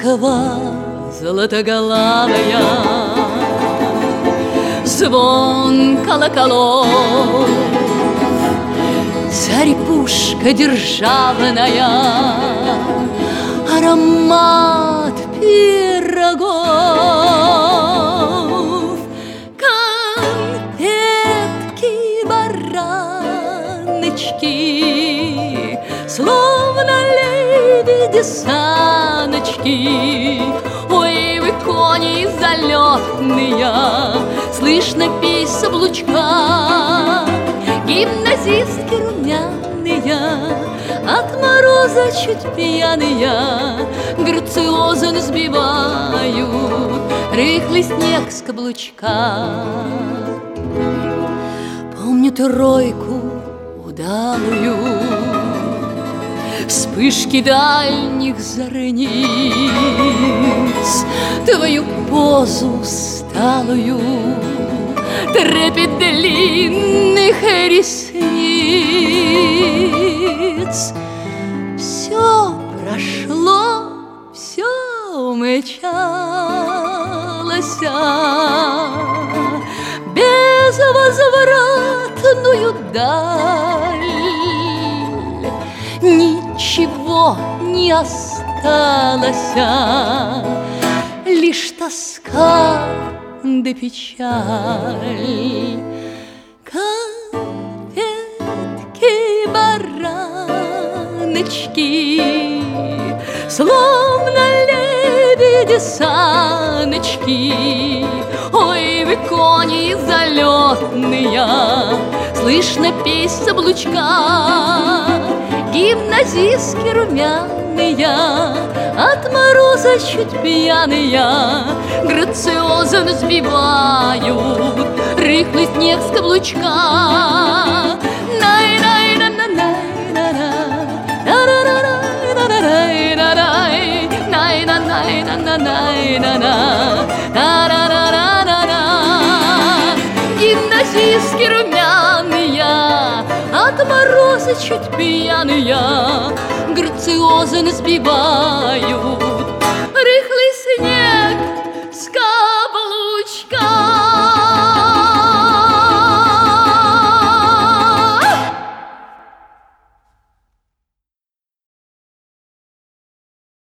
Москва золотоголавая, звон колоколов, царь-пушка державная, аромат пирогов, конфетки, бараночки, словно лебеди-саночки. Ой, вы кони залетные, слышно песнь с облучка. Гимназистки румяные, от мороза чуть пьяные, грациозно сбивают рыхлый снег с каблучка. Помню тройку удалую, вспышки дальних зорниц, твою позу сталую, трепет длинных ресниц. Все прошло, все умчалось, безвозвратную даль. Ничего не осталось, лишь тоска да печаль. Конфетки, бараночки, словно лебеди-саночки. Ой, вы кони залетные, слышно песнь с облучка. Гимназистки румяные, от мороза чуть пьяные, грациозно сбивают рыхлый снег с каблучка. Гимназистки румяные, от мороза чуть пьяные, грациозно сбивают